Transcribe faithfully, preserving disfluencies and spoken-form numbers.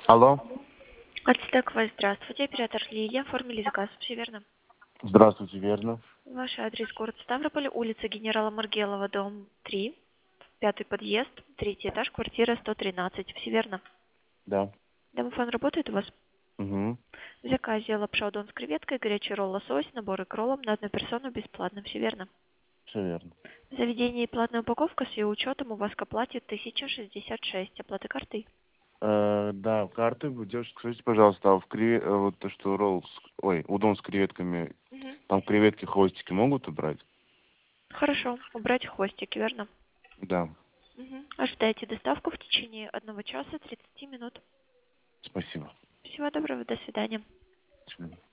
Алло. Артстек, вас здравствуйте. Оператор Лилия. Оформили заказ. Все верно? Здравствуйте, верно. Ваш адрес город Ставрополь, улица Генерала Маргелова, дом три, пятый подъезд, третий этаж, квартира сто тринадцать. Все верно? Да. Домофон работает у вас? Угу. В заказе лапша удон с креветкой, горячий ролл лосось, набор икролом на одну персону бесплатно. Все верно? Все верно. В заведении платная упаковка с ее учетом у вас к оплате тысяча шестьдесят шесть. Оплата картой. Э, да, карты, вы девушка, скажите, пожалуйста, а в креве... э, вот то, что ролл, с... ой, удон с креветками, Мгм. там креветки, хвостики могут убрать? Хорошо. Убрать хвостики, верно? Да. Мгм. Ожидайте доставку в течение одного часа тридцати минут. Спасибо. Всего доброго, до свидания. До свидания.